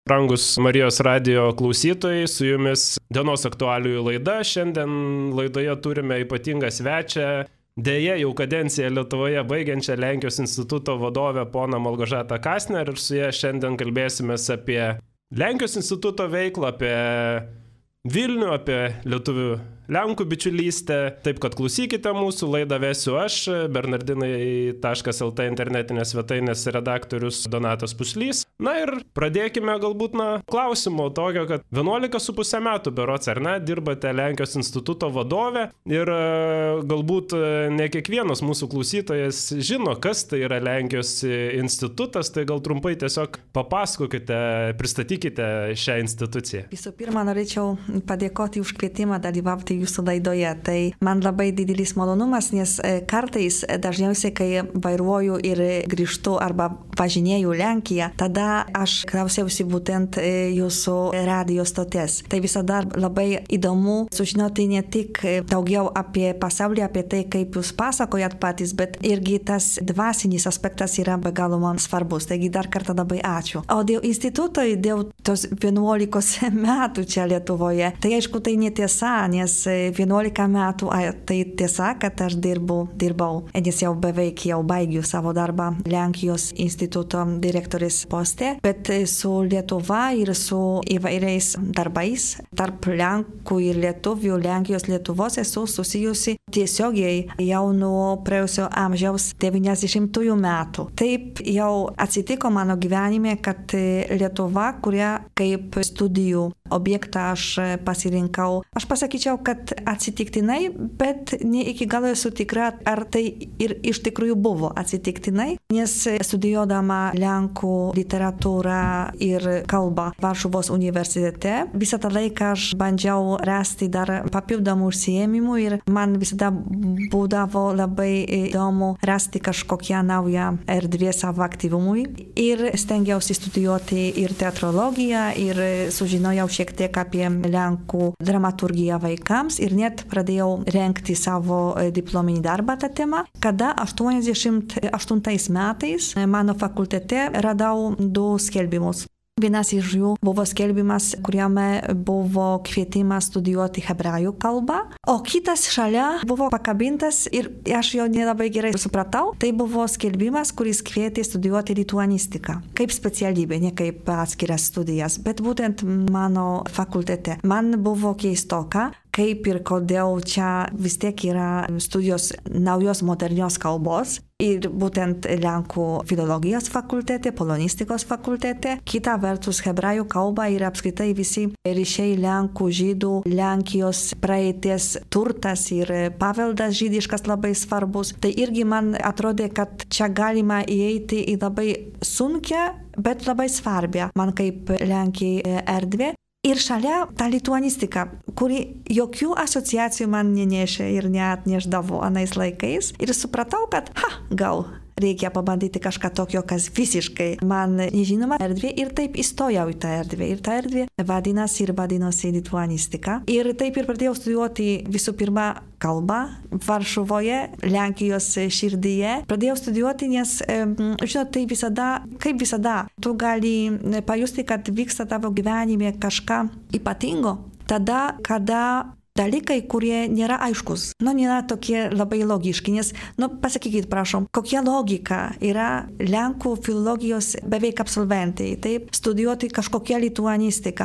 Brangus Marijos radijo klausytojai, su jumis dienos aktualijų laida. Šiandien laidoje turime ypatingą svečią, deja jau kadenciją Lietuvoje baigiančią Lenkijos instituto vadovę poną Malgožatą Kastner ir su ja šiandien kalbėsimės apie Lenkijos instituto veiklą, apie Vilnių, apie lietuvių Lenkų bičiulystę. Taip, kad klausykite mūsų, laidą vesiu aš, bernardinai.lt internetinės svetainės redaktorius Donatas Puslys. Na ir pradėkime galbūt klausimo tokio, kad 11,5 metų berods, ar ne, dirbate Lenkijos instituto vadovė ir galbūt ne kiekvienas mūsų klausytojas žino, kas tai yra Lenkijos institutas, tai gal trumpai tiesiog papasakokite, pristatykite šią instituciją. Visų pirma, norėčiau padėkoti už kvietimą dalyvauti jūsų laidoje. Tai man labai didelis malonumas, nes kartais dažniausiai, kai vairuoju ir grįžtu arba važinėju Lenkiją, tada aš klausiausi būtent jūsų radio stoties. Tai visada labai įdomu sužinoti ne tik daugiau apie pasaulį, apie tai, kaip jūs pasakojat patys, bet irgi tas dvasinis aspektas yra be galo man svarbus. Taigi dar kartą labai ačiū. O dėl instituto, dėl tos 11 metų čia Lietuvoje, tai aišku, tai netiesa, nes 11 metų, tai tiesa, kad aš dirbau, nes jau beveik baigiu savo darbą Lenkijos instituto direktorės poste, bet su Lietuva ir su įvairiais darbais tarp Lenkų ir Lietuvių, Lenkijos Lietuvos esu susijusi tiesiogiai jau nuo praėjusio amžiaus 90-ųjų metų. Taip jau atsitiko mano gyvenime, kad Lietuva, kurią kaip studijų objektą aš pasirinkau. Aš pasakyčiau, kad atsitiktinai, bet ne iki galo esu tikra, ar tai ir iš tikrųjų buvo atsitiktinai, nes studijuodama Lenkų literatūrą ir kalbą Varšuvos universitete, visą tą laiką aš bandžiau rasti dar papildomų užsiėmimų ir man visada būdavo labai įdomu rasti kažkokią naują erdvę savo aktyvumui ir stengiausi studijuoti ir teatrologiją ir sužinojau šiek tiek apie Lenkų dramaturgiją vaikams ir net pradėjau rengti savo diplominį darbą tą temą, kada 88 metais mano fakultete radau 2 skelbimus. Vienas iš jų buvo skelbimas, kuriame buvo kvietimas studijuoti hebrajų kalbą, o kitas šalia buvo pakabintas ir aš jo nelabai gerai supratau. Tai buvo skelbimas, kuris kvietė studijuoti lituanistiką. Kaip specialybė, ne kaip atskiras studijas, bet būtent mano fakultete. Man buvo keistoka, kaip ir kodėl čia vis tiek yra studijos naujos modernios kalbos ir būtent Lenkų filologijos fakultete, polonistikos fakultete. Kita vertus hebrajų kalba ir apskritai visi ryšiai Lenkų, žydų, Lenkijos praeities turtas ir paveldas žydiškas labai svarbus. Tai irgi man atrodė, kad čia galima įeiti į labai sunkią, bet labai svarbią man kaip Lenkijai erdvę. Ir šalia ta lituanistika, kuri jokių asociacijų man nenešė ir neatneždavo anais laikais. Ir supratau, kad gal reikia pabandyti kažką tokio, kas visiškai man nežinoma erdvė ir taip įstojau į tą erdvę. Ir ta erdvė vadinosi lituanistika. Ir taip ir pradėjau studijuoti visų pirma kalbą Varšuvoje, Lenkijos širdyje. Pradėjau studijuoti, nes, žinot, tai kaip visada, tu gali pajusti, kad vyksta tavo gyvenime kažką ypatingo. Tada, kada dalykai, kurie nėra aiškus, nėra tokie labai logiški, nes, pasakykit, prašom, kokia logika yra Lenkų filologijos beveik absolventai, taip, studijuoti kažkokią lituanistiką.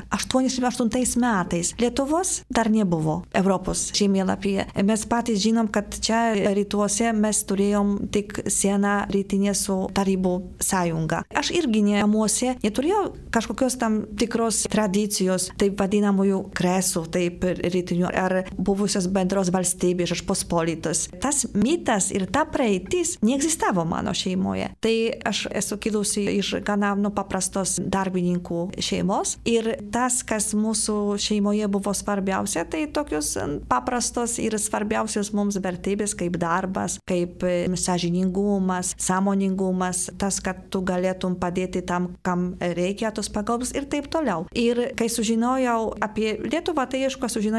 88 metais Lietuvos dar nebuvo Europos žemėlapyje. Mes patys žinom, kad čia rytuose mes turėjom tik sieną rytinę su Tarybų sąjunga. Aš irgi namuose neturėjau kažkokios tam tikros tradicijos, taip vadinamųjų kresų, taip rytinių ar buvusios bendros valstybės, Žečpospolitos. Tas mitas ir ta praeitis neegzistavo mano šeimoje. Tai aš esu kilusi iš gana paprastos darbininkų šeimos ir tas, kas mūsų šeimoje buvo svarbiausia, tai tokios paprastos ir svarbiausios mums vertybės kaip darbas, kaip sąžiningumas, sąmoningumas, tas, kad tu galėtum padėti tam, kam reikia tos pagalbos ir taip toliau. Ir kai sužinojau apie Lietuvą, tai aišku, sužinojau per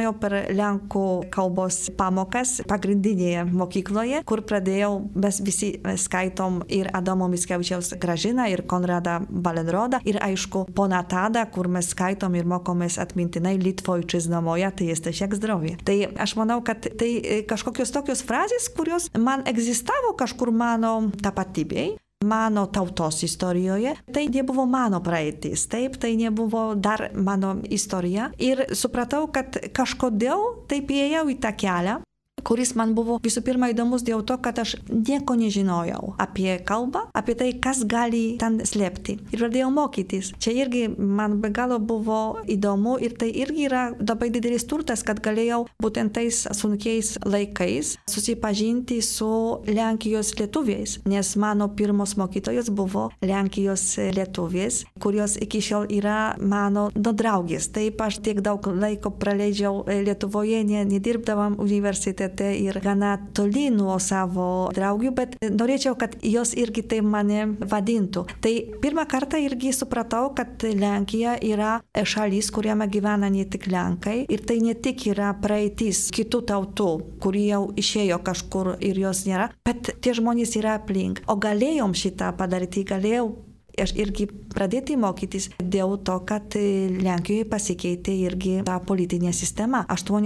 lenkų kalbos pamokas pagrindinėje mokykloje, kur mes visi skaitom ir Adomo Mickevičiaus Gražiną, ir Konradą Wallenrodą, ir aišku, poną Tadą, kur mes skaitom ir mokomės atmintinai Litwojczyzno moja, tai jesteś jak zdrowie. Tai aš manau, kad tai kažkokios tokios frazės, kurios man egzistavo kažkur mano tapatybėje, mano tautos istorijoje, tai nebuvo mano praeitis, taip, tai nebuvo dar mano istorija. Ir supratau, kad kažkodėl taip ėjau į tą kelią, kuris man buvo visų pirma įdomus dėl to, kad aš nieko nežinojau apie kalbą, apie tai, kas gali ten slėpti. Ir pradėjau mokytis. Čia irgi man be galo buvo įdomu ir tai irgi yra labai didelis turtas, kad galėjau būtent tais sunkiais laikais susipažinti su Lenkijos lietuviais, nes mano pirmos mokytojos buvo Lenkijos lietuvės, kurios iki šiol yra mano draugės. Taip, aš tiek daug laiko praleidžiau Lietuvoje, nedirbdavam universitete ir gana toli nuo savo draugių, bet norėčiau, kad jos irgi taip mane vadintų. Tai pirmą kartą irgi supratau, kad Lenkija yra šalis, kuriame gyvena ne tik Lenkai ir tai ne tik yra praeitis kitų tautų, kurie jau išėjo kažkur ir jos nėra, bet tie žmonės yra aplink. O galėjom šitą padaryti, aš irgi pradėti mokytis dėl to, kad Lenkijoje pasikeitė irgi ta politinė sistema.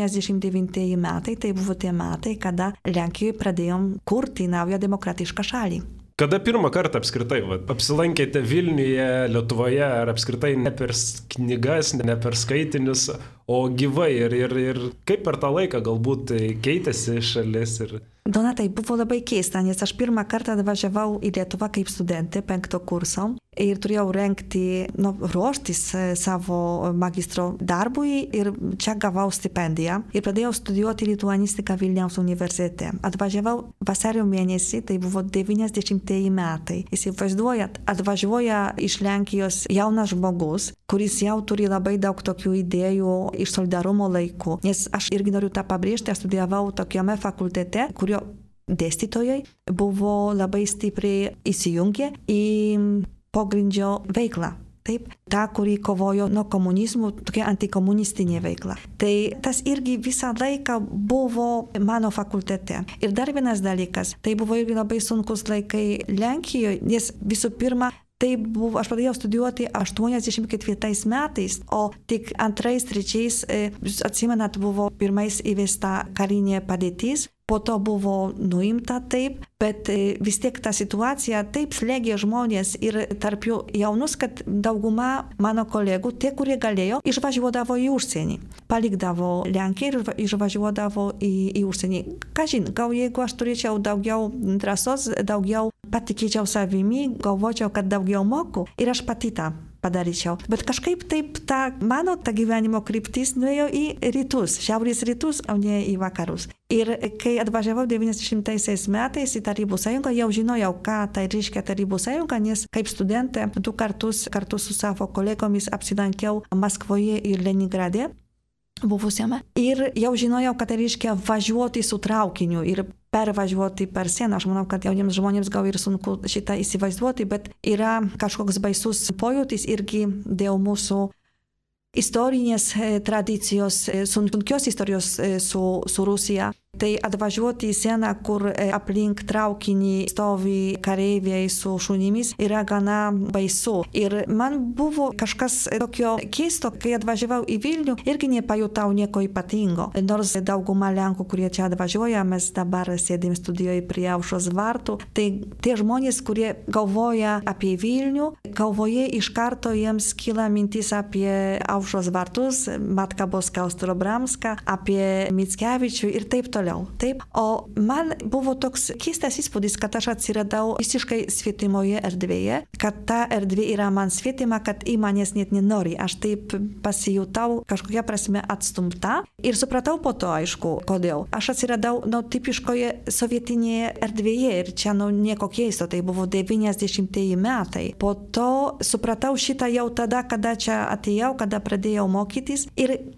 89 metai tai buvo tie metai, kada Lenkijoje pradėjom kurti naują demokratišką šalį. Kada pirmą kartą apskritai apsilankėte Vilniuje, Lietuvoje, ar apskritai ne per knygas, ne per skaitinius, o gyvai ir kaip per tą laiką galbūt keitėsi šalis ir... Donatai, buvo labai keista, nes aš pirmą kartą atvažiavau į Lietuvą kaip studentė 5 kurso ir turėjau ruoštis savo magistro darbui ir čia gavau stipendiją ir pradėjau studijuoti lituanistiką Vilniaus universitete. Atvažiavau vasario mėnesį, tai buvo 90 metai. Įsivaizduojat, atvažiuoja iš Lenkijos jaunas žmogus, kuris jau turi labai daug tokių idėjų iš solidarumo laikų. Nes aš irgi noriu tą pabrėžti, aš studijavau tokiame fakultete, kurio dėstytojai buvo labai stipriai įsijungę į pogrindžio veiklą. Taip, ta, kuri kovojo nuo komunizmų, tokia antikomunistinė veikla. Tai tas irgi visą laiką buvo mano fakultete. Ir dar vienas dalykas, tai buvo irgi labai sunkus laikai Lenkijoje, nes visų pirma, aš pradėjau studijuoti 84 metais, o tik 2-3, atsimenat, buvo pirmais įvesta karinė padėtis, po to buvo nuimta taip, bet vis tiek ta situacija taip slėgė žmonės ir tarp jų jaunus, kad dauguma mano kolegų, tie, kurie galėjo, išvažiuodavo į užsienį. Palikdavo Lenkiją ir išvažiuodavo į užsienį. Kažin, gal jeigu aš turėčiau daugiau drąsos, daugiau patikėčiau savimi, galvočiau, kad daugiau moku ir aš pati tą padaryčiau. Bet kažkaip taip mano gyvenimo kryptis nuėjo į rytus, šiaurės rytus, o ne į vakarus. Ir kai atvažiavau 90 metais į Tarybų sąjungą, jau žinojau, ką tai reiškia Tarybų sąjunga, nes kaip studentė 2 kartus kartu su savo kolegomis apsilankiau Maskvoje ir Leningrade buvusiame. Ir jau žinojau, kad tai reiškia važiuoti su traukiniu ir pervažiuoti per sieną. Aš manau, kad jauniems žmonėms gal ir sunku šitą įsivaizduoti, bet yra kažkoks baisus pojūtis irgi dėl mūsų istorinės tradicijos, sunkios istorijos su Rusija. Tai atvažiuoti į sieną, kur aplink traukinį stovi kareiviai su šunimis, yra gana baisu. Ir man buvo kažkas tokio keisto, kai atvažiavau į Vilnių, irgi nepajutau nieko ypatingo. Nors dauguma Lenkų, kurie čia atvažiuoja, mes dabar sėdim studijoje prie Aušros vartų, tai tie žmonės, kurie galvoja apie Vilnių, galvoje iš karto jiems kyla mintis apie Aušros vartus, Matka Boska Ostrobramska, apie Mickevičių ir taip toliau. Taip, o man buvo toks keistas įspūdis, kad aš atsiradau visiškai svetimoje erdvėje, kad ta erdvė yra man svetima, kad į manęs net nenori. Aš taip pasijutau kažkokia prasme atstumta ir supratau po to, aišku, kodėl. Aš atsiradau tipiškoje sovietinėje erdvėje ir čia nieko keisto, tai buvo 90 metai. Po to supratau šitą jau tada, kada čia atėjau, kada pradėjau mokytis ir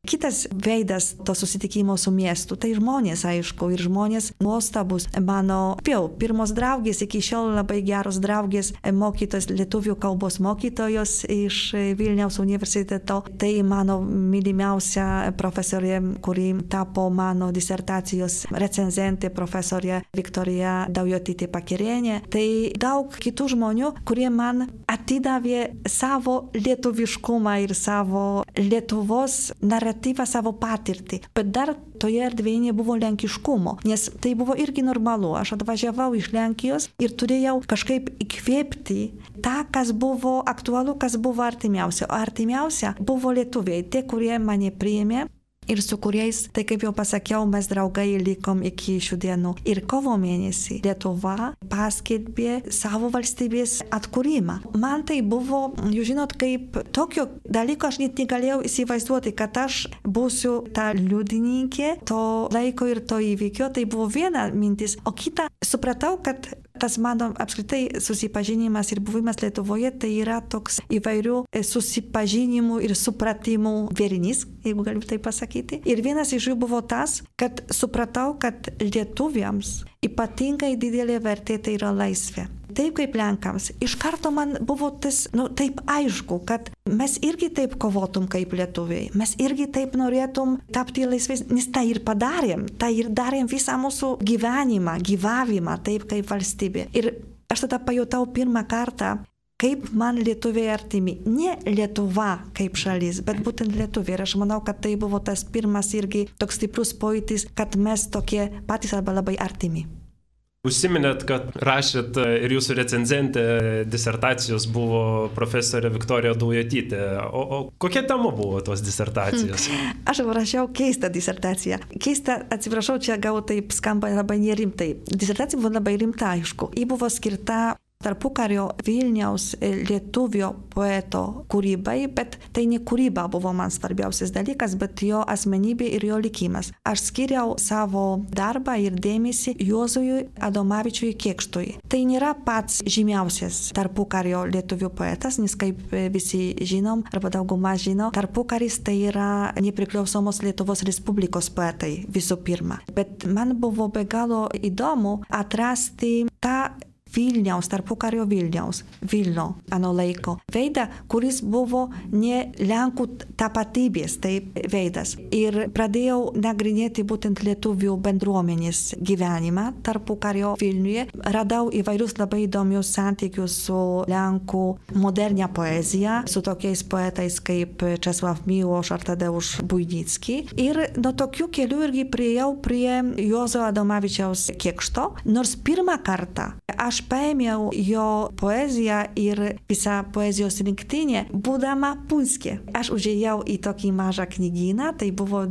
kitas veidas to susitikimo su miestu. Tai žmonės, aišku, ir žmonės nuostabus. Mano pirmos draugės, iki šiol labai geros draugės, mokytos lietuvių kalbos mokytojos iš Vilniaus universiteto. Tai mano mylimiausia profesorė, kuri tapo mano disertacijos recenzentė, profesorė Viktorija Daujotytė Pakerienė. Tai daug kitų žmonių, kurie man atidavė savo lietuviškumą ir savo Lietuvos naratyvą, savo patirtį. Bet dar toje erdvėje nebuvo lenkiškumo, nes tai buvo irgi normalu. Aš atvažiavau iš Lenkijos ir turėjau kažkaip įkvėpti tą, kas buvo aktualu, kas buvo artimiausia. O artimiausia buvo lietuviai, tie, kurie mane priėmė. Ir su kuriais, tai kaip jau pasakiau, mes draugai likom iki šių dienų. Ir kovo mėnesį Lietuva paskelbė savo valstybės atkūrimą. Man tai buvo, jūs žinot, kaip tokio dalyko aš net negalėjau įsivaizduoti, kad aš būsiu ta liudininkė to laiko ir to įvykio. Tai buvo viena mintis, o kita, supratau, kad tas mano apskritai susipažinimas ir buvimas Lietuvoje tai yra toks įvairių susipažinimų ir supratimų vėrinys, jeigu galiu tai pasakyti. Ir vienas iš jų buvo tas, kad supratau, kad lietuviams ypatingai didelė vertė tai yra laisvė. Taip kaip Lenkams. Iš karto man buvo tas, taip aišku, kad mes irgi taip kovotum kaip lietuviai. Mes irgi taip norėtum tapti laisvais, nes tai ir padarėm. Tai ir darėm visą mūsų gyvenimą, gyvavimą, taip kaip valstybė. Ir aš tada pajutau pirmą kartą, kaip man lietuviai artimi. Ne Lietuva kaip šalis, bet būtent lietuviai. Ir aš manau, kad tai buvo tas pirmas irgi toks stiprus pojūtis, kad mes tokie patys arba labai artimi. Užsiminėt, kad rašėt ir jūsų recenzentė disertacijos buvo profesorė Viktorija Daujotytė. O kokia tema buvo tos disertacijos? Aš rašiau keistą disertaciją. Keista, atsiprašau, čia gal taip skamba labai nerimtai. Disertacija buvo labai rimta, aišku. Ji buvo skirta tarpukario Vilniaus lietuvio poeto kūrybai, bet tai ne kūryba buvo man svarbiausias dalykas, bet jo asmenybė ir jo likimas. Aš skiriau savo darbą ir dėmesį Juozui Adomavičiui Kėkštui. Tai nėra pats žymiausias tarpukario lietuvių poetas, nes kaip visi žinom, arba dauguma žino, tarpukaris tai yra nepriklausomos Lietuvos Respublikos poetai visų pirma. Bet man buvo be galo įdomu atrasti tą Vilniaus, tarpukario Vilno ano laiko veidą, kuris buvo ne Lenkų tapatybės, tai veidas. Ir pradėjau nagrinėti būtent lietuvių bendruomenės gyvenimą tarpukario Vilniuje. Radau įvairius labai įdomius santykius su Lenkų modernia poezija, su tokiais poetais kaip Czesław Miłosz ar Tadeusz Buidnicki. Ir nuo tokių kelių irgi priėjau prie Juozo Adomavičiaus Kėkšto, nors pirmą kartą aš paėmiau jo poeziją ir visą poezijos rinktinę, būdama Punske. Aš užėjau į tokį mažą knygyną, tai buvo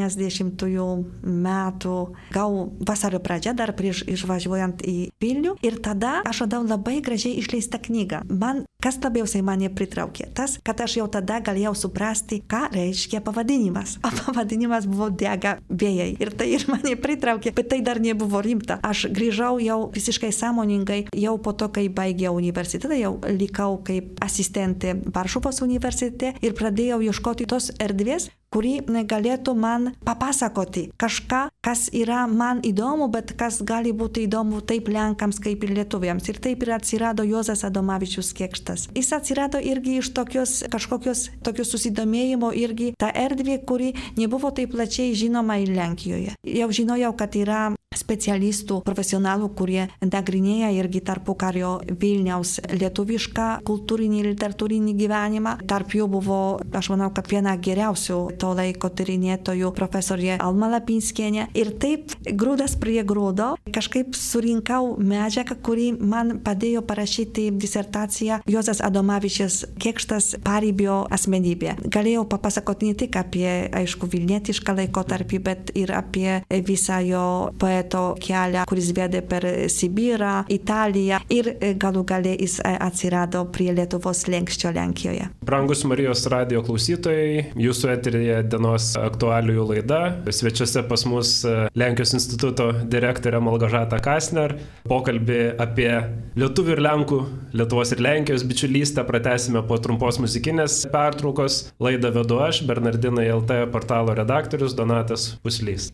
90-ųjų metų, gal vasario pradžia, dar prieš išvažiuojant į Vilnių. Ir tada aš radau labai gražiai išleistą knygą. Kas labiausiai mane pritraukė? Tas, kad aš jau tada galėjau suprasti, ką reiškia pavadinimas. O pavadinimas buvo Dega vėjai. Ir tai ir mane pritraukė, bet tai dar nebuvo rimta. Aš grįžau jau visiškai sąmoningai, jau po to, kai baigiau universitetą, jau likau kaip asistentė Varšuvos universitete ir pradėjau ieškoti tos erdvės, kuri galėtų man papasakoti kažką, kas yra man įdomu, bet kas gali būti įdomu taip Lenkams kaip ir lietuviams. Ir taip ir atsirado Juozas Adomavičius Kėkštas. Jis atsirado irgi iš kažkokios susidomėjimo irgi ta erdvė, kuri nebuvo taip plačiai žinoma ir Lenkijoje. Jau žinojau, kad yra specialistų, profesionalų, kurie nagrinėja irgi tarpukario Vilniaus lietuvišką kultūrinį ir literatūrinį gyvenimą. Tarp jų buvo, aš manau, kad viena geriausių to laiko tyrinėtojų profesorė Alma Lapinskienė. Ir taip grūdas prie grūdo kažkaip surinkau medžiagą, kuri man padėjo parašyti disertaciją Juozas Adomavičius Kėkštas paribio asmenybė. Galėjau papasakoti ne tik apie, aišku, vilnietišką laikotarpį, bet ir apie visą jo poeto poeto kelią, kuris vedė per Sibirą, Italiją ir galų gale jis atsirado prie Lietuvos slenksčio Lenkijoje. Brangus Marijos radijo klausytojai, jūsų eteryje dienos aktualijų laida. Svečiuose pas mus Lenkijos instituto direktorė Malgožata Kasner. Pokalbį apie lietuvių ir lenkų, Lietuvos ir Lenkijos bičiulystę pratęsime po trumpos muzikinės pertraukos. Laidą vedu aš, Bernardinai LT portalo redaktorius Donatas Puslys.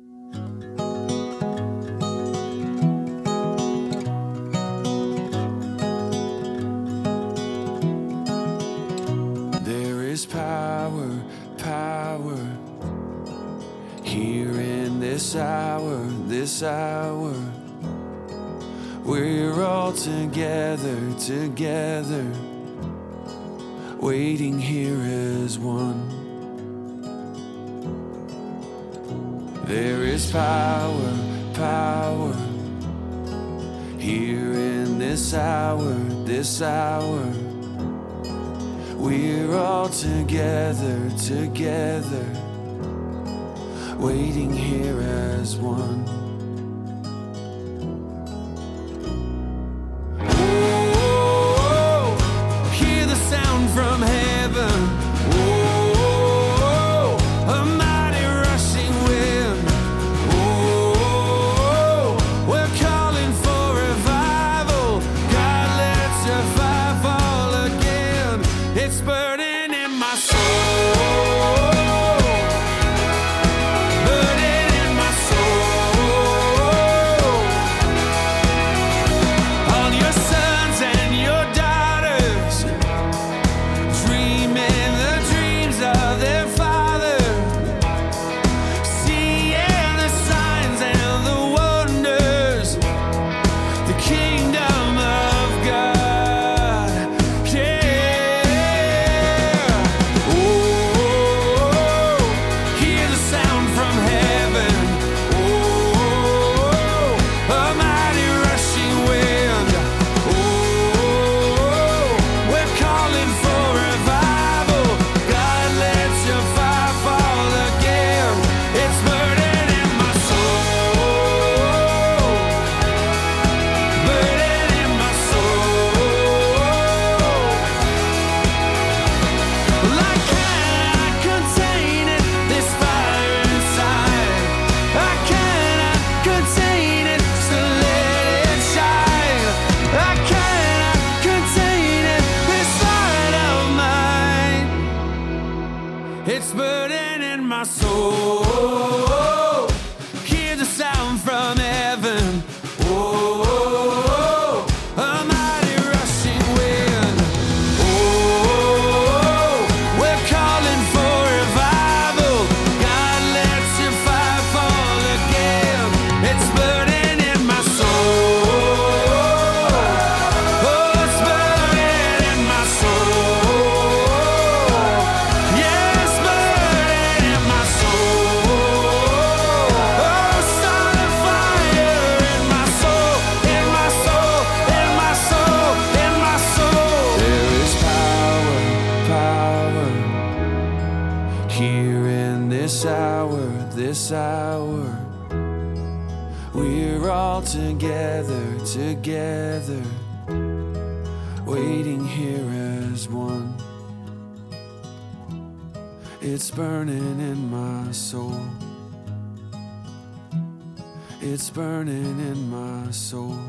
Power here in this hour, we're all together, waiting here as one. There is power here in this hour, we're all together, waiting here as one. Oh, hear the sound from heaven. Oh, a mighty rushing wind. Oh, we're calling for revival. God, let your fire fall again. It's burning in my soul. Burning in my soul. All your sons and your daughters dreaming the dreams of their father, seeing the signs and the wonders, the kingdom of God. Yeah. Oh, hear the sound from heaven. Oh, a mighty rushing wind. Oh, we're calling for revival. God, let your fire fall again. It's burning in my soul. Burning in my soul. Well, I cannot contain it, this fire inside. I cannot contain it, so let it shine. I cannot contain it, this light of mine. It's burning in my soul. Hear the sound from heaven. Oh, a mighty rushing wind. Oh, we're calling for revival. God, let your fire fall again. It's burning in my soul. Oh, it's burning in my soul. Yeah, it's burning in my soul. Oh, start a fire in my soul, in my soul, in my soul, in my soul. There is power here in this hour, we're all together, waiting here as one. It's burning in my soul. It's burning in my soul.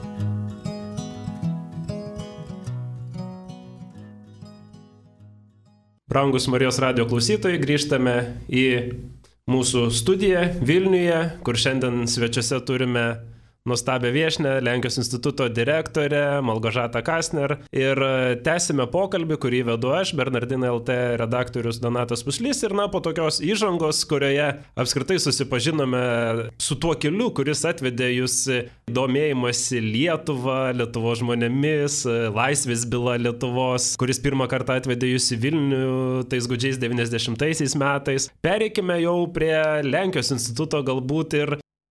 Brangus Marijos radijo klausytojai, grįžtame į mūsų studiją Vilniuje, kur šiandien svečiuose turime nuostabią viešnią, Lenkijos instituto direktorę Malgožatą Kasner. Ir tęsime pokalbį, kurį vedu aš, Bernardinai LT redaktorius Donatas Puslys. Ir po tokios įžangos, kurioje apskritai susipažinome su tuo keliu, kuris atvedė jūs domėjimąsi Lietuva, Lietuvos žmonėmis, Laisvės byla Lietuvos, kuris pirmą kartą atvedė jūs į Vilnių tais gūdžiais 90 metais. Pereikime jau prie Lenkijos instituto galbūt ir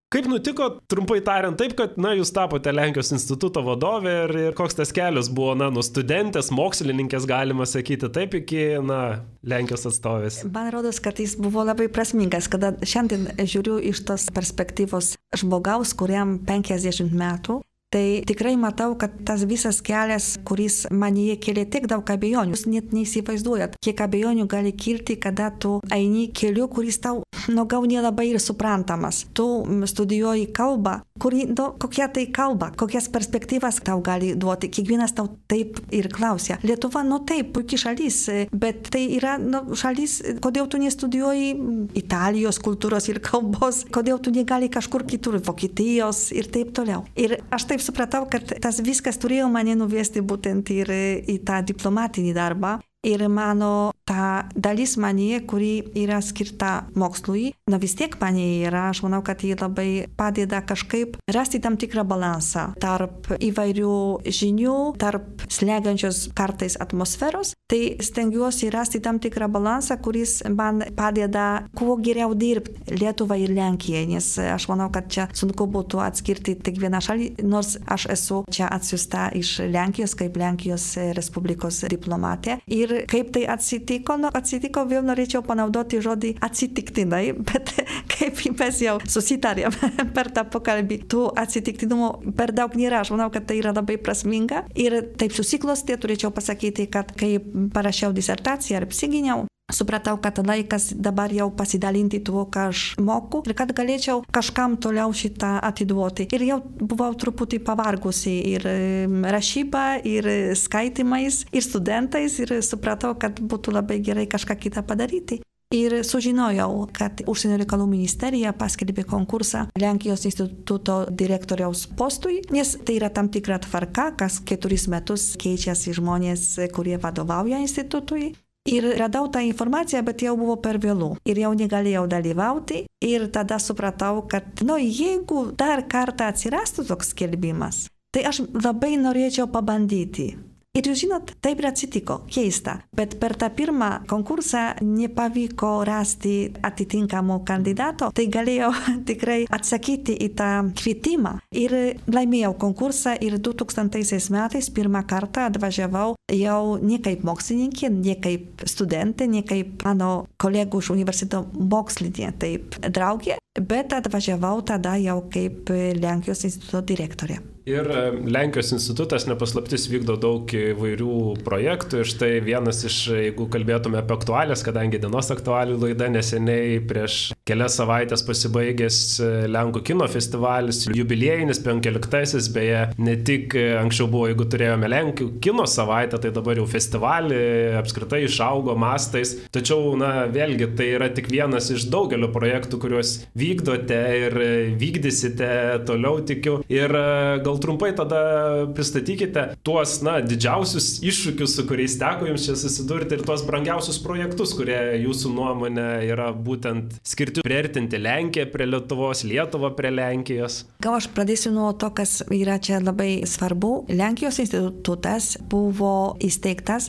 Kaip nutiko, trumpai tariant, taip, kad, jūs tapote Lenkijos instituto vadovė ir koks tas kelias buvo, nuo studentės, mokslininkės, galima sakyti, taip, iki, Lenkijos atstovės? Man rodos, kad jis buvo labai prasmingas, kada šiandien žiūriu iš tos perspektyvos žmogaus, kuriam 50 metų. Tai tikrai matau, kad tas visas kelias, kuris manyje kėlė tiek daug abejonių, jūs net neįsivaizduojat, kiek abejonių gali kilti, kada tu eini keliu, kuris tau, gal nelabai ir suprantamas. Tu studijuoji kalbą, kokia tai kalba, kokias perspektyvas tau gali duoti. Kiekvienas tau taip ir klausia. Lietuva, taip, puikiai šalis, bet tai yra šalis, kodėl tu nestudijuoji Italijos kultūros ir kalbos, kodėl tu negali kažkur kitur, Vokietijos ir taip toliau. Ir aš taip supratau, kad tas viskas turėjo mane nuvesti būtent ir į tą diplomatinį darbą. Ir mano ta dalis manyje, kuri yra skirta mokslui, vis tiek manyje yra, aš manau, kad jie labai padeda kažkaip rasti tam tikrą balansą tarp įvairių žinių, tarp slegiančios kartais atmosferos. Tai stengiuosi rasti tam tikrą balansą, kuris man padeda kuo geriau dirbti Lietuvai ir Lenkijai, nes aš manau, kad čia sunku būtų atskirti tik vieną šalį, nors aš esu čia atsiųsta iš Lenkijos kaip Lenkijos Respublikos diplomatė. Ir kaip tai atsitiko, vėl norėčiau panaudoti žodį atsitiktinai, bet kaip mes jau susitarėm per tą pokalbį, tų atsitiktinumų per daug nėra, aš manau, kad tai yra labai prasminga. Ir taip susiklostė, turėčiau pasakyti, kad kai parašiau disertaciją ir apsigyniau, supratau, kad laikas dabar jau pasidalinti tuo, ką aš moku ir kad galėčiau kažkam toliau šitą atiduoti. Ir jau buvau truputį pavargusi ir rašyba, ir skaitimais, ir studentais ir supratau, kad būtų labai gerai kažką kitą padaryti. Ir sužinojau, kad Užsienio reikalų ministerija paskelbė konkursą Lenkijos instituto direktoriaus postui, nes tai yra tam tikra tvarka, kas 4 metus keičiasi žmonės, kurie vadovauja institutui. Ir radau tą informaciją, bet jau buvo per vėlų. Ir jau negalėjau dalyvauti. Ir tada supratau, kad, jeigu dar kartą atsirastų toks skelbimas, tai aš labai norėčiau pabandyti. Ir jūs žinot, taip ir atsitiko, keista. Bet per tą pirmą konkursą nepavyko rasti atitinkamo kandidato, tai galėjau tikrai atsakyti į tą kvietimą. Ir laimėjau konkursą ir 2000 metais pirmą kartą atvažiavau jau ne kaip mokslininkė, ne kaip studentė, ne kaip mano kolegų iš universiteto mokslinė, taip draugė, bet atvažiavau tada jau kaip Lenkijos instituto direktorė. Ir Lenkijos institutas, nepaslaptis, vykdo daug įvairių projektų ir štai vienas iš, jeigu kalbėtume apie aktualijas, kadangi dienos aktualijų laida neseniai prieš kelias savaitės pasibaigęs Lenkų kino festivalis, jubiliejinis 15-asis, beje, ne tik anksčiau buvo, jeigu turėjome Lenkų kino savaitę, tai dabar jau festivalį apskritai išaugo mastais, tačiau, vėlgi, tai yra tik vienas iš daugelio projektų, kuriuos vykdote ir vykdysite toliau, tikiu. Ir gal trumpai tada pristatykite tuos, didžiausius iššūkius, su kuriais teko jums čia susidurti ir tuos brangiausius projektus, kurie jūsų nuomonė yra būtent skirti priartinti Lenkiją prie Lietuvos, Lietuvą prie Lenkijos. Gal aš pradėsiu nuo to, kas yra čia labai svarbu. Lenkijos institutas buvo įsteigtas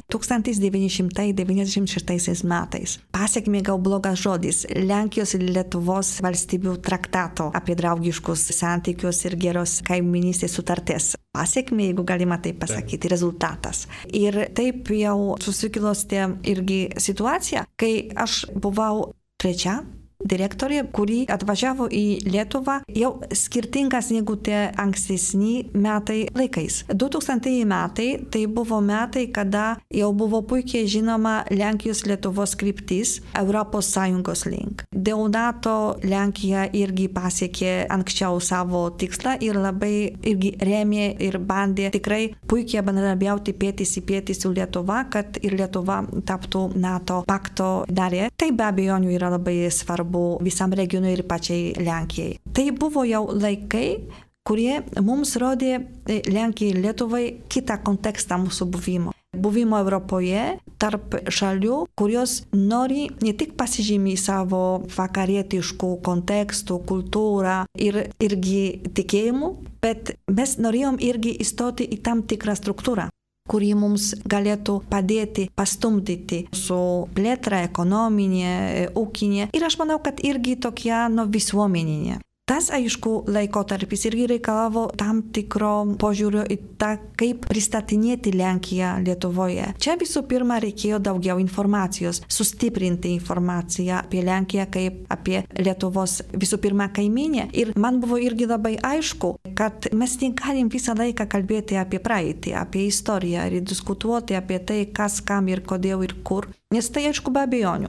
1996 metais. Pasiekmė gal blogas žodis. Lenkijos ir Lietuvos valstybių traktato apie draugiškus santykius ir geros kaiminystės sutarties. Pasiekmė, jeigu galima taip pasakyti, rezultatas. Ir taip jau susikilostė irgi situacija, kai aš buvau trečia direktorė, kuri atvažiavo į Lietuvą jau skirtingas negu tie ankstesni metai laikais. 2000 metai tai buvo metai, kada jau buvo puikiai žinoma Lenkijos Lietuvos kryptis Europos Sąjungos link. Dėl NATO Lenkija irgi pasiekė anksčiau savo tikslą ir labai irgi rėmė ir bandė tikrai puikiai bendradarbiauti pietis į pietį su Lietuva, kad ir Lietuva taptų NATO pakto narė. Tai be abejonių yra labai svarbu visam regionui ir pačiai Lenkijai. Tai buvo jau laikai, kurie mums rodė Lenkijai ir Lietuvai kitą kontekstą mūsų buvimo. Buvimo Europoje tarp šalių, kurios nori ne tik pasižymį savo vakarietiškų kontekstų, kultūrą ir irgi tikėjimų, bet mes norėjom irgi įstoti į tam tikrą struktūrą, kuri mums galėtų padėti pastumdyti su plėtra ekonominė, ūkinė ir aš manau, kad irgi tokia visuomeninė. Ta Anas, aišku, laikotarpis irgi reikalavo tam tikro požiūrio į tą, kaip pristatinėti Lenkiją Lietuvoje. Čia visų pirma reikėjo daugiau informacijos, sustiprinti informaciją apie Lenkiją kaip apie Lietuvos visų pirma kaiminę. Ir man buvo irgi labai aišku, kad mes negalim visą laiką kalbėti apie praeitį, apie istoriją ir diskutuoti apie tai, kas, kam ir kodėl ir kur. Nes tai aišku be abejonių.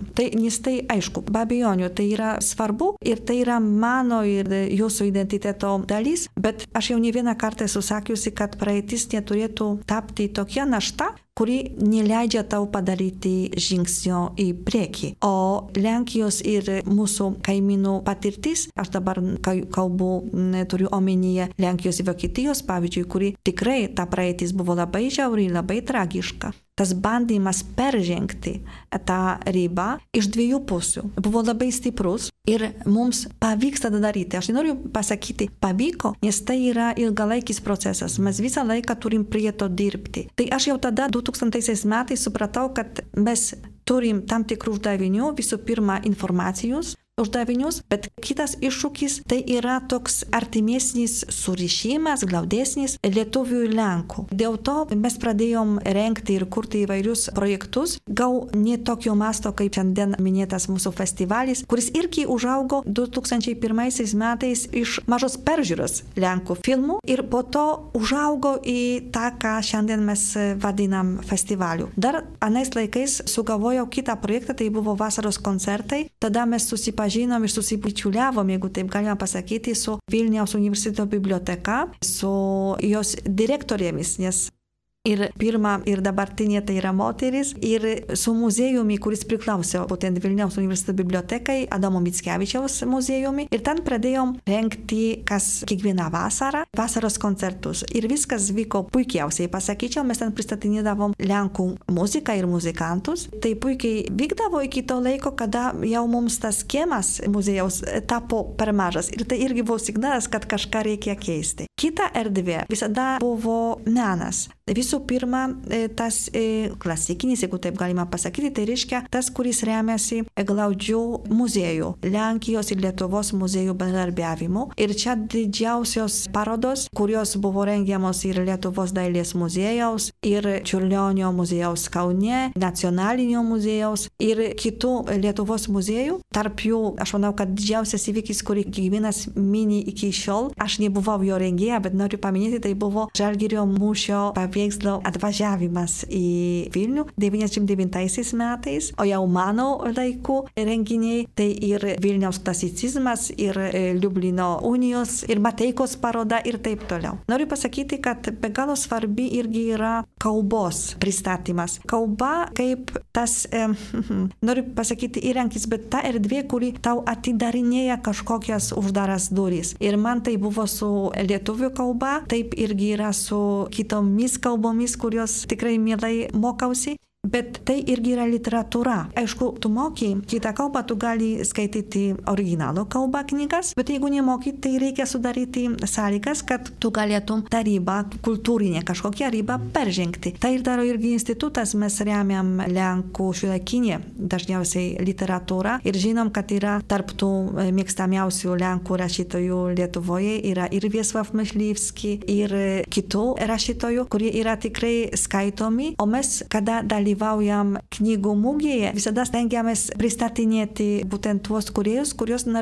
Be abejonių tai yra svarbu ir tai yra mano ir jūsų identiteto dalis, bet aš jau ne vieną kartą esu sakiusi, kad praeitis neturėtų tapti tokia našta, kuri neleidžia tau padaryti žingsnio į priekį. O Lenkijos ir mūsų kaimynų patirtis, aš dabar kalbu, turiu omenyje Lenkijos ir Vokietijos, pavyzdžiui, kuri tikrai ta praeitis buvo labai žiauri, labai tragiška. Tas bandymas peržengti tą ribą iš dviejų pusių buvo labai stiprus ir mums pavyks tada daryti. Aš noriu pasakyti, pavyko, nes tai yra ilgalaikis procesas. Mes visą laiką turim prie to dirbti. Tai aš jau tada 2000 metais supratau, kad mes turim tam tikrų uždavinių, visų pirma informacijos uždavinius, bet kitas iššūkis tai yra toks artimesnis surišimas, glaudesnis lietuvių ir lenkų. Dėl to mes pradėjom rengti ir kurti įvairius projektus, gal ne tokio masto kaip šiandien minėtas mūsų festivalis, kuris irgi užaugo 2001 metais iš mažos peržiūros lenkų filmų ir po to užaugo į tą, ką šiandien mes vadinam festivaliu. Dar anais laikais sugalvojau kitą projektą, tai buvo vasaros koncertai, tada mes susipažinom ir susibičiuliavom, jeigu taip galima pasakyti, su Vilniaus universiteto biblioteka, su jos direktorėmis, nes ir pirma, ir dabartinė tai yra moteris, ir su muziejumi, kuris priklausė būtent Vilniaus universiteto bibliotekai, Adomo Mickevičiaus muziejumi. Ir ten pradėjom rengti kas kiekvieną vasarą, vasaros koncertus. Ir viskas vyko puikiausiai, pasakyčiau, mes ten pristatinėdavom lenkų muziką ir muzikantus. Tai puikiai vykdavo iki to laiko, kada jau mums tas kiemas muziejaus tapo per mažas. Ir tai irgi buvo signalas, kad kažką reikia keisti. Kita erdvė visada buvo menas. Visų pirma, tas klasikinis, jeigu taip galima pasakyti, tai reiškia tas, kuris remiasi glaudžių muziejų, Lenkijos ir Lietuvos muziejų bendradarbiavimu. Ir čia didžiausios parodos, kurios buvo rengiamos ir Lietuvos dailės muziejaus, ir Čiurlionio muziejaus Kaune, Nacionalinio muziejaus ir kitų Lietuvos muziejų. Tarp jų, aš manau, kad didžiausias įvykis, kurį kiekvienas mini iki šiol, aš nebuvau jo rengėja, bet noriu paminėti, tai buvo Žalgirio mūšio paveikslo atvažiavimas į Vilnių 99 metais, o jau mano laikų renginiai, tai ir Vilniaus klasicizmas, ir Liublino unijos, ir Mateikos paroda ir taip toliau. Noriu pasakyti, kad be galo svarbi irgi yra kalbos pristatymas. Kalba kaip tas, noriu pasakyti, įrankis, bet ta erdvė, kuri tau atidarinėja kažkokias uždaras durys. Ir man tai buvo su lietuvių kalba, taip irgi yra su kitomis kalbomis, kurios tikrai mielai mokausi. Bet tai irgi yra literatūra. Aišku, tu moki kitą kalbą, tu gali skaityti originalo kalbą knygas, bet jeigu nemoki, tai reikia sudaryti sąlygas, kad tu galėtum tą ribą, kultūrinę kažkokią ribą peržengti. Tai ir daro irgi institutas, mes remiam Lenkų šiuolaikinę, dažniausiai literatūrą ir žinom, kad yra tarp tų mėgstamiausių Lenkų rašytojų Lietuvoje yra ir Wiesław Myśliwski, ir kitų rašytojų, kurie yra tikrai skaitomi, o mes, kada dalyvaujam knygų mugėje, visada stengiamės pristatinėti būtent tuos kūrėjus,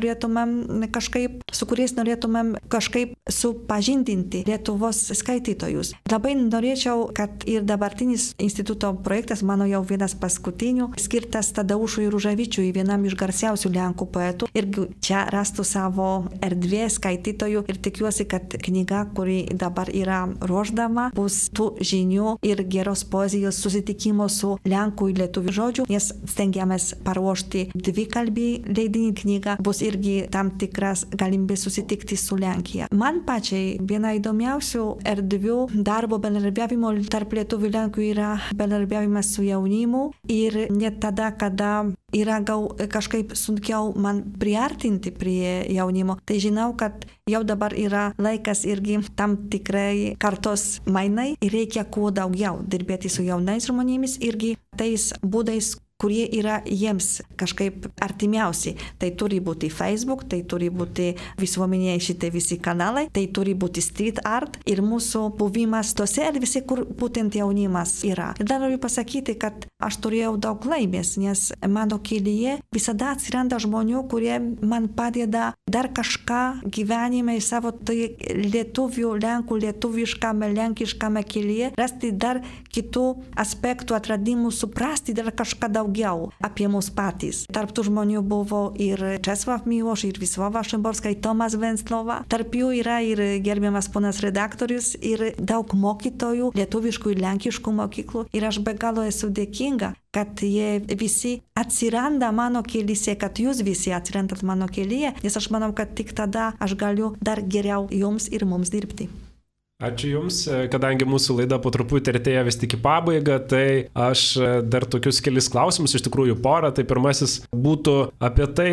su kuriais norėtumėm kažkaip supažindinti Lietuvos skaitytojus. Labai norėčiau, kad ir dabartinis instituto projektas, mano jau vienas paskutinių, skirtas Tadeušui Ružavičiui, vienam iš garsiausių Lenkų poetų, irgi čia rastų savo erdvė skaitytojų ir tikiuosi, kad knyga, kuri dabar yra ruošdama, bus tų žinių ir geros poezijos susitikimo su Lenkų ir lietuvių žodžių, nes stengiamės paruošti dvikalbį leidinį knygą, bus irgi tam tikras galimybė susitikti su Lenkija. Man pačiai viena įdomiausių erdvių darbo bendradarbiavimo tarp lietuvių ir Lenkų yra bendradarbiavimas su jaunimu ir net tada, kada yra gal kažkaip sunkiau man priartinti prie jaunimo. Tai žinau, kad jau dabar yra laikas irgi tam tikrai kartos mainai ir reikia kuo daugiau dirbėti su jaunais žmonėmis irgi tais būdais, kurie yra jiems kažkaip artimiausi. Tai turi būti Facebook, tai turi būti visuomenėje šitie visi kanalai, tai turi būti street art ir mūsų buvimas tose erdvėse, kur būtent jaunimas yra. Ir dar noriu pasakyti, kad aš turėjau daug laimės, nes mano kelyje visada atsiranda žmonių, kurie man padeda dar kažką gyvenime į savo tai lietuvių, lenkų, lietuviškame, lenkiškame kelyje, rasti dar kitų aspektų, atradimų, suprasti dar kažką daugiau apie mus patys. Tarp tų žmonių buvo ir Czesław Miłosz, ir Wisława Szymborska, ir Tomas Venclova. Tarp jų yra ir gerbiamas ponas redaktorius, ir daug mokytojų, lietuviškų ir lenkiškų mokyklų. Ir aš be galo esu dėkinga, kad jie visi atsiranda mano kelyse, kad jūs visi atsirandat mano kelyje, nes aš manau, kad tik tada aš galiu dar geriau jums ir mums dirbti. Ačiū Jums, kadangi mūsų laida po truputį artėja vis tik į pabaigą, tai aš dar tokius kelis klausimus, iš tikrųjų porą, tai pirmasis būtų apie tai,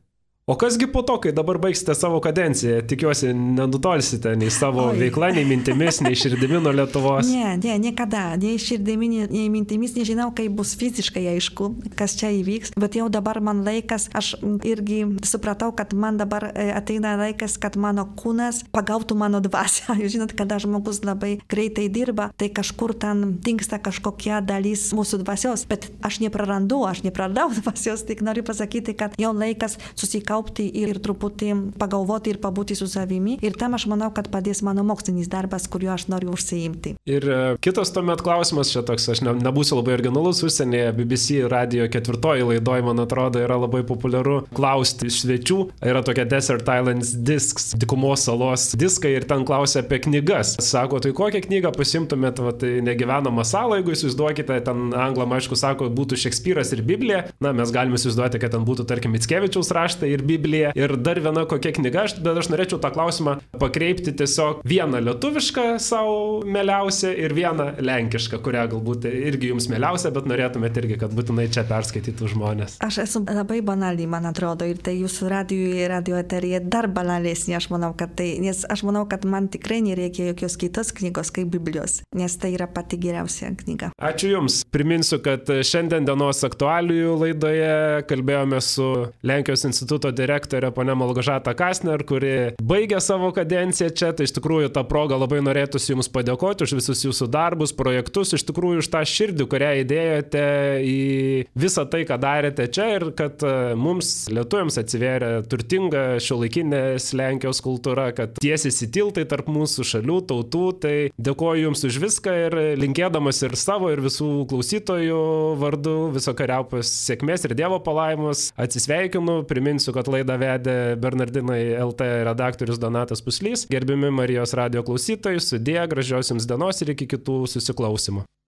o kasgi po to, kai dabar baigsite savo kadenciją, tikiuosi, nenutolsite nei savo veikla, nei mintimis, nei širdimi nuo Lietuvos. Ne, niekada, nei širdimi, nei mintimis, nežinau, kaip bus fiziškai aišku, kas čia įvyks, bet jau dabar man laikas, aš irgi supratau, kad man dabar ateina laikas, kad mano kūnas pagautų mano dvasią. Jūs žinot, kada žmogus labai greitai dirba, tai kažkur ten dingsta kažkokia dalis mūsų dvasios, bet aš nepraradau dvasios, tik noriu pasakyti, kad jau laikas susikaupti ir truputį pagalvoti ir pabūti su savimi. Ir tam aš manau, kad padės mano mokslinis darbas, kuriuo aš noriu užsiimti. Ir kitas tuomet klausimas, čia toks, aš nebūsiu labai originalus, užsienyje BBC radio 4 laidoj, man atrodo, yra labai populiaru klausti svečių. Yra tokia Desert Islands Discs, dykumos salos diskai ir ten klausia apie knygas. Sako, tai kokią knygą pasimtumėt, tai Negyvenamą salą, jeigu įsivaizduokite, ten anglam aišku sako, būtų Šekspyras ir Biblija. Na, mes galime įsivaizduoti, kad ten būtų, tarkim, Mickevičiaus raštai ir Biblija. Ir dar viena kokia knyga, bet aš norėčiau tą klausimą pakreipti tiesiog vieną lietuvišką savo mėliausią ir vieną lenkišką, kurią galbūt irgi jums mėliausia, bet norėtumėte irgi, kad būtinai čia perskaitytų žmonės. Aš esu labai banali, man atrodo, ir tai jūsų radio eterija dar banalesnė, aš manau, kad tai, nes aš manau, kad man tikrai nereikia jokios kitos knygos kaip Biblijos, nes tai yra pati geriausia knyga. Ačiū Jums. Priminsiu, kad šiandien dienos aktualijų laidoje kalbėjome su Lenkijos instituto direktorė ponia Malgožata Kastner, kuri baigė savo kadenciją čia. Tai iš tikrųjų tą progą labai norėtųsi Jums padėkoti už visus Jūsų darbus, projektus, iš tikrųjų už tą širdį, kurią įdėjote į visą tai, ką darėte čia ir kad mums, lietuviams, atsivėrė turtinga šiuolaikinės Lenkijos kultūra, kad tiesiasi tiltai tarp mūsų šalių, tautų. Tai dėkoju Jums už viską ir linkėdamas ir savo, ir visų klausytojų vardu visokeriausios sėkmės ir Dievo palaimos atsisveikinu. Priminsiu, kad laidą vedė Bernardinai LT redaktorius Donatas Puslys. Gerbiami Marijos radio klausytojai, sudie, gražios Jums dienos ir iki kitų susiklausimų.